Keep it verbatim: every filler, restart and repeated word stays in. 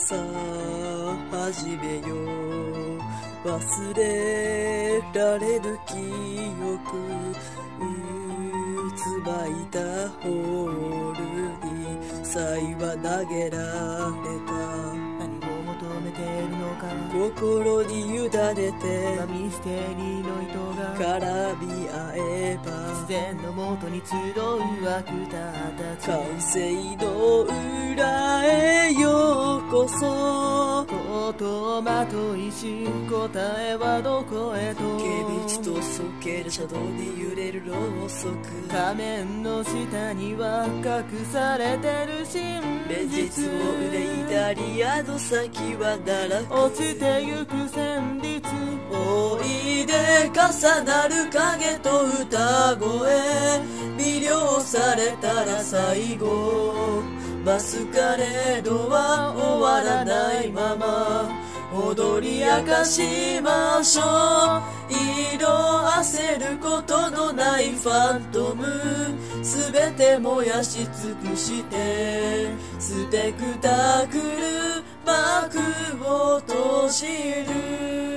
さあ始めよう。忘れられぬ記憶、うつまいたホールに才は投げられた。 何を求めてるのか心に委ねて今ミステリーの糸が絡み合えば自然のもとに集うアクターたち、 完成の裏へようこそ。 言葉と意志、答えはどこへと。 軽蔑とそけるシャドウに揺れるろうそく、 仮面の下には隠されてる真現実を憂いたりあの先は奈落、 落ちてゆく旋律、 おいで重なる影と歌声、魅了されたら最後マスカレードは終わらないまま踊り明かしましょう。色あせることのないファントム、すべて燃やし尽くしてスペクタクル幕を閉じる。